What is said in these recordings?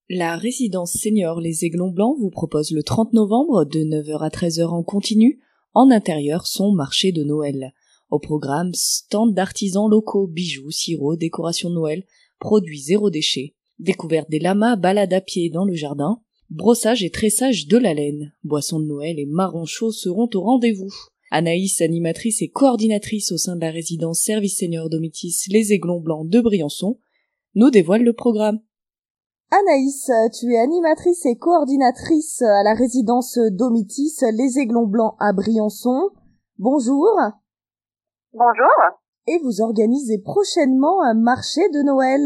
La résidence senior Les Aiglons Blancs vous propose le 30 novembre de 9h à 13h en continu, en intérieur son marché de Noël. Au programme, stand d'artisans locaux, bijoux, sirops, décorations de Noël, produits zéro déchet, découverte des lamas, balade à pied dans le jardin, brossage et tressage de la laine, boissons de Noël et marrons chauds seront au rendez-vous. Anaïs, animatrice et coordinatrice au sein de la résidence Service Senior Domitis Les Aiglons Blancs de Briançon, nous dévoile le programme. Anaïs, tu es animatrice et coordinatrice à la résidence Domitis Les Aiglons Blancs à Briançon. Bonjour. Bonjour. Et vous organisez prochainement un marché de Noël.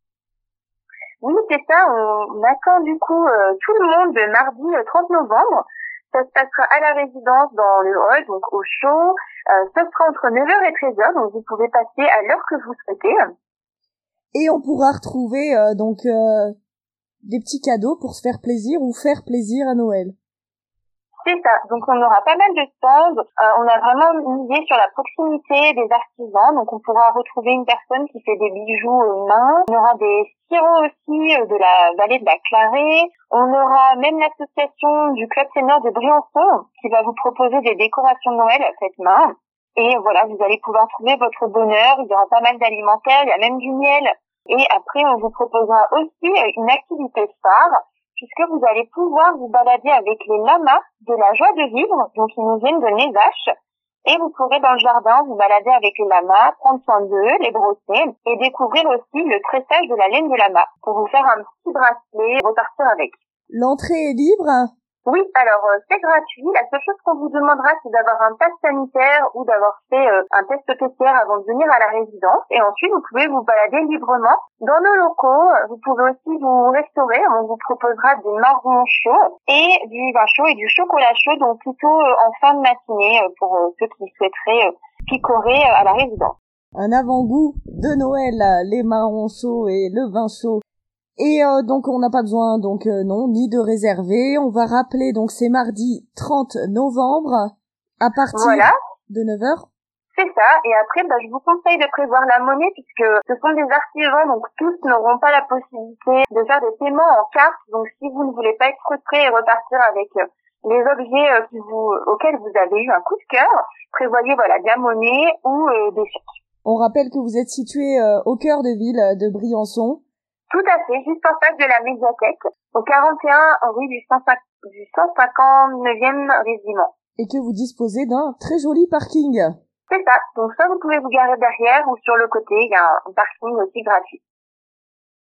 Oui, c'est ça. On attend du coup tout le monde le mardi 30 novembre. Ça se passera à la résidence dans le hall, donc au chaud. Ça sera entre 9h et 13h, donc vous pouvez passer à l'heure que vous souhaitez. Et on pourra retrouver des petits cadeaux pour se faire plaisir ou faire plaisir à Noël. C'est ça. Donc on aura pas mal de stands. On a vraiment misé sur la proximité des artisans. Donc on pourra retrouver une personne qui fait des bijoux main. On aura des sirops aussi de la vallée de la Clarée. On aura même l'association du Club Senior de Briançon qui va vous proposer des décorations de Noël faites main. Et voilà, vous allez pouvoir trouver votre bonheur. Il y aura pas mal d'alimentaire. Il y a même du miel. Et après, on vous proposera aussi une activité phare, puisque vous allez pouvoir vous balader avec les lamas de la joie de vivre, donc ils nous viennent de Nézache, et vous pourrez dans le jardin vous balader avec les lamas, prendre soin d'eux, les brosser, et découvrir aussi le tressage de la laine de lama, pour vous faire un petit bracelet et repartir avec. L'entrée est libre? Oui, alors c'est gratuit. La seule chose qu'on vous demandera, c'est d'avoir un pass sanitaire ou d'avoir fait un test PCR avant de venir à la résidence. Et ensuite, vous pouvez vous balader librement dans nos locaux. Vous pouvez aussi vous restaurer. On vous proposera des marrons chauds et du vin chaud et du chocolat chaud, donc plutôt en fin de matinée pour ceux qui souhaiteraient picorer à la résidence. Un avant-goût de Noël, les marrons chauds et le vin chaud. Et donc on n'a pas besoin ni de réserver. On va rappeler donc c'est mardi 30 novembre à partir de 9h. C'est ça. Et après je vous conseille de prévoir la monnaie puisque ce sont des artisans, donc tous n'auront pas la possibilité de faire des paiements en carte. Donc si vous ne voulez pas être frustré et repartir avec les objets auxquels vous avez eu un coup de cœur, prévoyez de la monnaie ou des chèques. On rappelle que vous êtes situé au cœur de ville de Briançon. Tout à fait, juste en face de la médiathèque, au 41 rue du 159e régiment. Et que vous disposez d'un très joli parking. C'est ça, donc soit vous pouvez vous garer derrière ou sur le côté, il y a un parking aussi gratuit.